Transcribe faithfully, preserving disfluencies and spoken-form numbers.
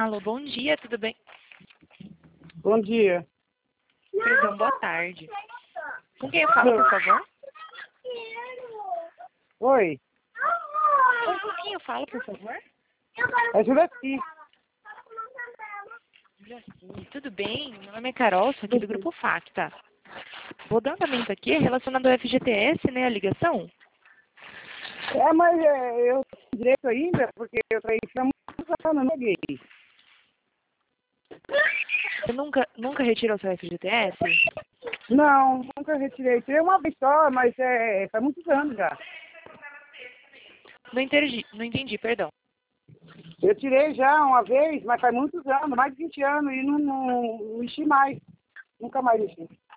Alô, bom dia, tudo bem? Bom dia. Perdão, boa tarde. Com quem eu falo, por favor? Oi, Oi, com quem eu falo, por favor? é Juraci. Jaci, tudo bem? Meu nome é Carol, sou aqui do Grupo Facta. Vou dar andamento aqui relacionado ao F G T S, né, a ligação? É, mas é, eu tenho direito ainda, porque eu traí há muitos anos, não gay. Você nunca, nunca retirou seu F G T S? Não, nunca retirei. Tirei uma vez só, mas é, faz muitos anos já. Não entendi, não entendi, perdão. Eu tirei já uma vez, mas faz muitos anos, mais de vinte anos, e não, não, não enchi mais. Nunca mais enchi.